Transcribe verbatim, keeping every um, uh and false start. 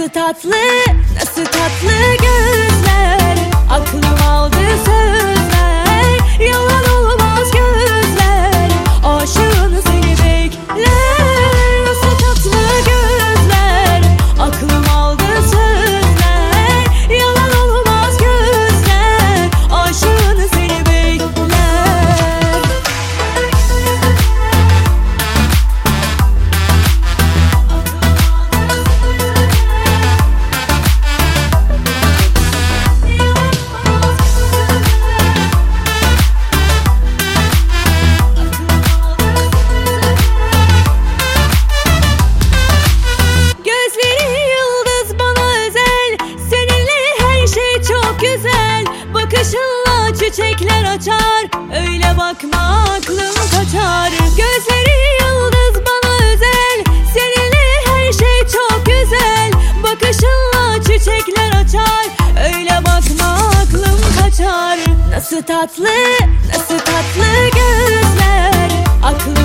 Nasıl tatlı, nasıl tatlı gözler, aklım aldı sözler, yalan olmaz gözler, aşığın seni bekler. Nasıl tatlı gözler, aklım aldı sözler, yalan olmaz gözler, aşığın seni bekler. Bakışınla çiçekler açar, öyle bakma aklım kaçar. Gözleri yıldız bana özel, seninle her şey çok güzel. Bakışınla çiçekler açar, öyle bakma aklım kaçar. Nasıl tatlı, nasıl tatlı gözler, aklım